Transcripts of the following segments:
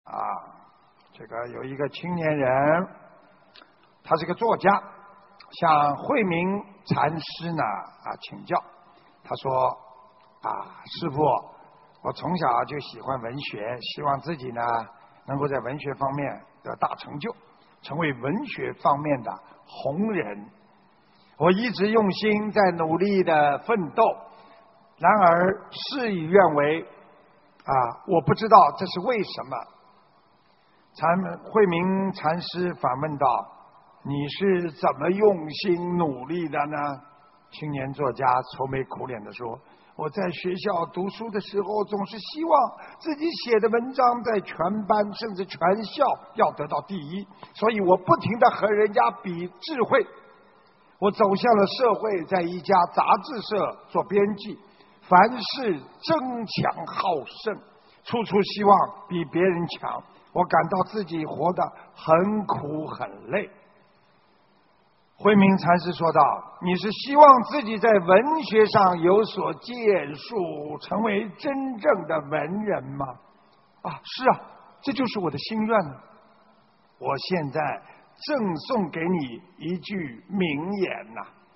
啊，这个有一个青年人，他是个作家，向慧明禅师呢请教。他说师父，我从小就喜欢文学，希望自己呢能够在文学方面得大成就，成为文学方面的红人。我一直用心在努力的奋斗，然而事与愿违我不知道这是为什么。慧明禅师反问道：你是怎么用心努力的呢？青年作家愁眉苦脸地说：我在学校读书的时候，总是希望自己写的文章在全班甚至全校要得到第一，所以我不停地和人家比智慧。我走向了社会，在一家杂志社做编辑，凡事争强好胜，处处希望比别人强，我感到自己活得很苦很累。慧明禅师说道：你是希望自己在文学上有所建树，成为真正的文人吗？是啊，这就是我的心愿呢。我现在赠送给你一句名言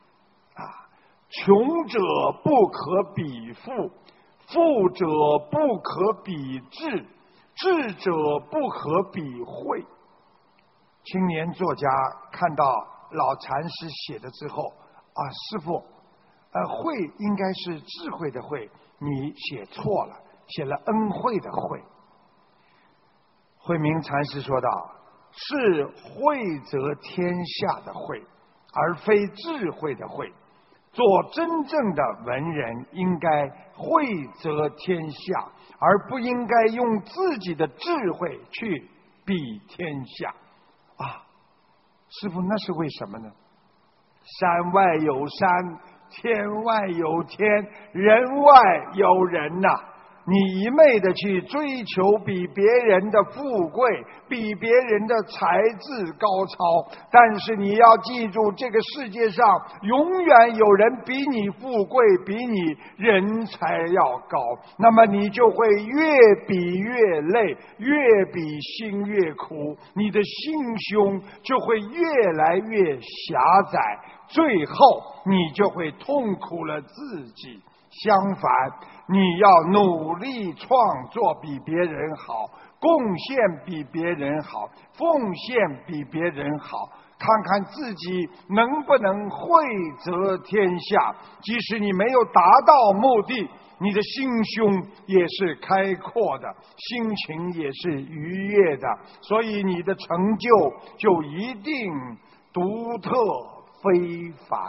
穷者不可比富，富者不可比智，智者不可比慧。青年作家看到老禅师写的之后师父，慧应该是智慧的慧，你写错了，写了恩惠的惠。慧明禅师说道：是惠泽天下的惠，而非智慧的慧。做真正的文人应该惠泽天下，而不应该用自己的智慧去比天下师父，那是为什么呢？山外有山，天外有天，人外有人你一昧的去追求比别人的富贵，比别人的才智高超，但是你要记住，这个世界上永远有人比你富贵，比你人才要高，那么你就会越比越累，越比心越苦，你的心胸就会越来越狭窄，最后你就会痛苦了自己。相反，你要努力创作比别人好，贡献比别人好，奉献比别人好，看看自己能不能惠泽天下。即使你没有达到目的，你的心胸也是开阔的，心情也是愉悦的，所以你的成就一定独特非凡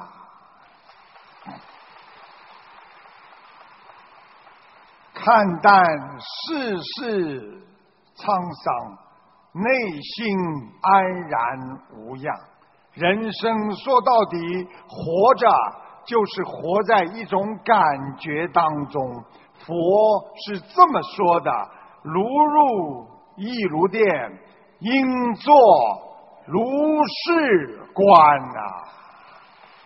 看淡世事沧桑，内心安然无恙。人生说到底，活着就是活在一种感觉当中。佛是这么说的：如入亦如电，应作如是观